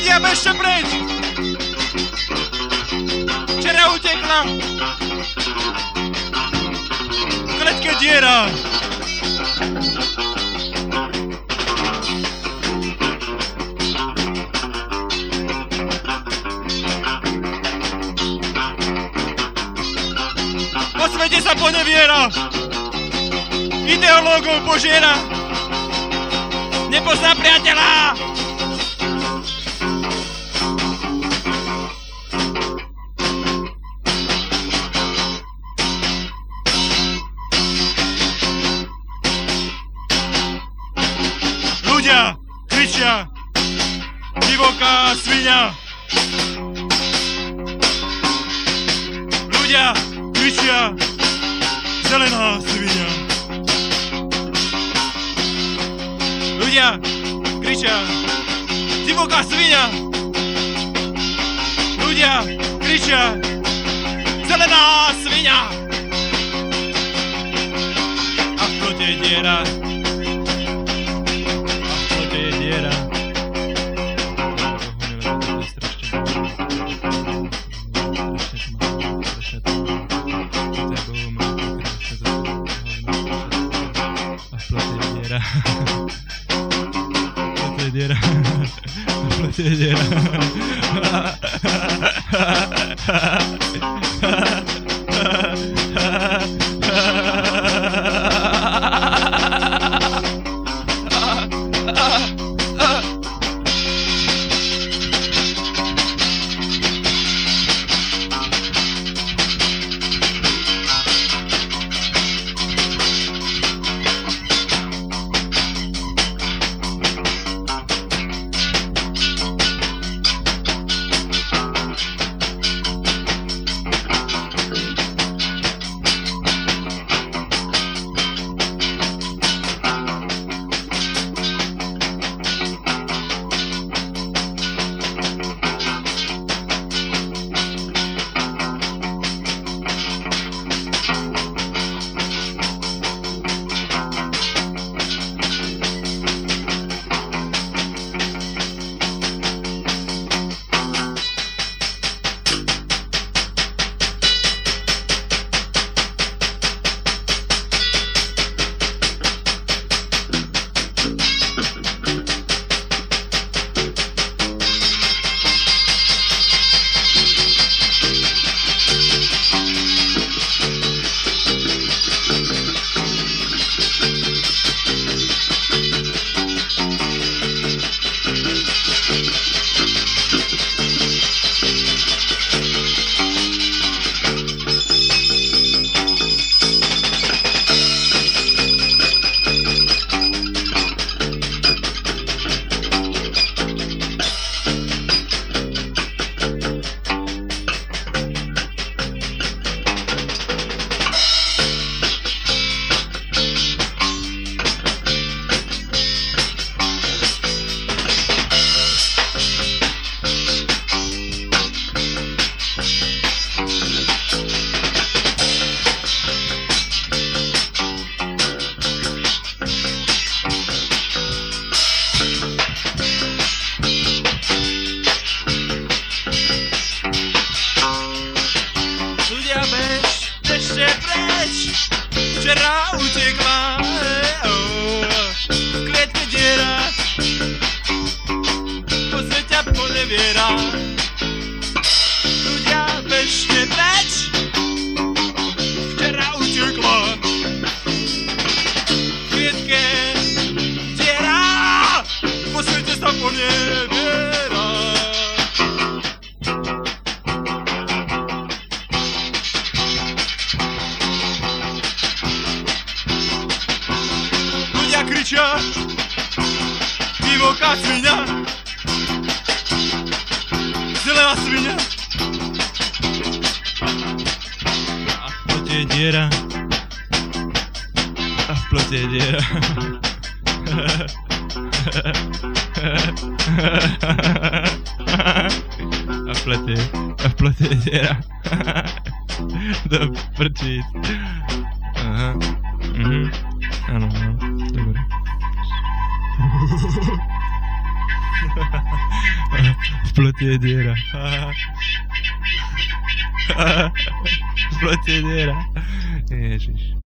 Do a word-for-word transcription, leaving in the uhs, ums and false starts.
Ľudia, bežte preč! Včera utekla! V kletke diera! Po svete sa poneviera! Ideológov požiera! Nepozná priateľa! Ľudia kričia, divoká sviňa. Ľudia kričia, zelená sviňa. Ľudia kričia, divoká sviňa. Ľudia kričia, zelená sviňa. A v plote je diera. Diera. Diera. Včera utekla, v klietke diera, po svete poneviera. Ľudia, bežte preč, včera utekla, v klietke diera, po svete sa poneviera. Kričia, divoká sviňa, zelená sviňa. A v plote je diera, a v plote je diera. A v plote, a v plote je diera. Do prčíc. Aha, mhm, áno, áno. Dobre. V ploti je diera. V ploti je diera. Ježiš.